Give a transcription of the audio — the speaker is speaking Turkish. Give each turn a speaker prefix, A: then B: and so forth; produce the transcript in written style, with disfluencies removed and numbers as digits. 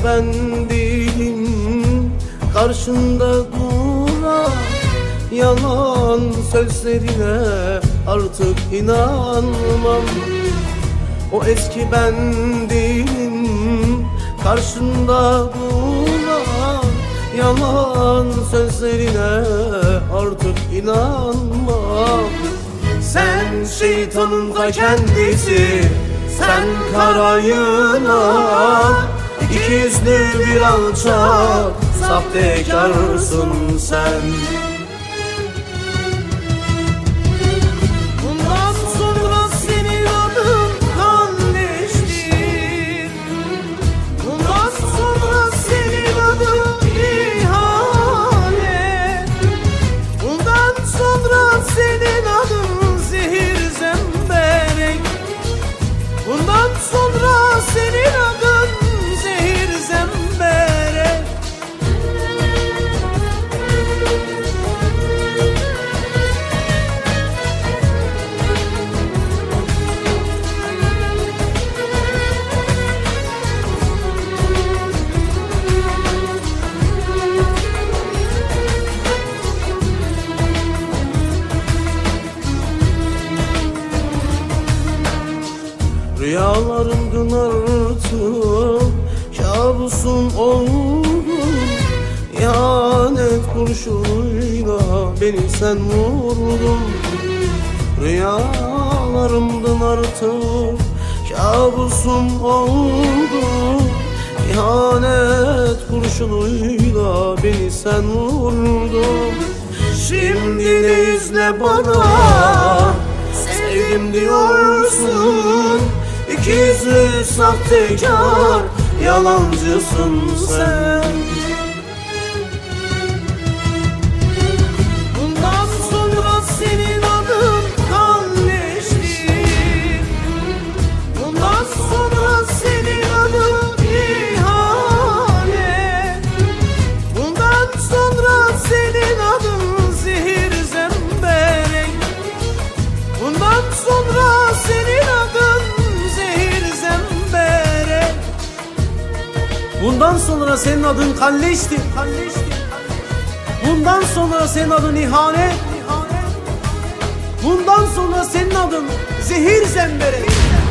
A: ben değilim karşında duran, yalan sözlerine artık inanmam. O eski ben değilim karşında duran, yalan sözlerine artık inanmam. Sen şeytanın ta kendisi, sen kara yılan, İki yüzlü bir alçak sahtekarsın sen. Bundan sonra senin adın kalleştir. Bundan sonra senin adın ihanet. Bundan sonra senin adın zehir zemberek. Bundan sonra senin adın zehir zemberek. Rüyalarımdın artık kabusun oldun. İhanet kurşunuyla beni sen vurdun. Rüyalarımdın artık kabusun oldun. İhanet kurşunuyla beni sen vurdun. Şimdi de yüzle bana sevdim diyorsun. İki yüzlü sahtekar, yalancısın sen. Bundan sonra senin adın kalleştir. Bundan sonra senin adın ihanet. Bundan sonra senin adın zehir zemberek. Bundan sonra senin adın zehir zemberek. Bundan sonra senin adın kalleştir. Bundan sonra senin adın ihanet. Bundan sonra senin adın zehir zemberek.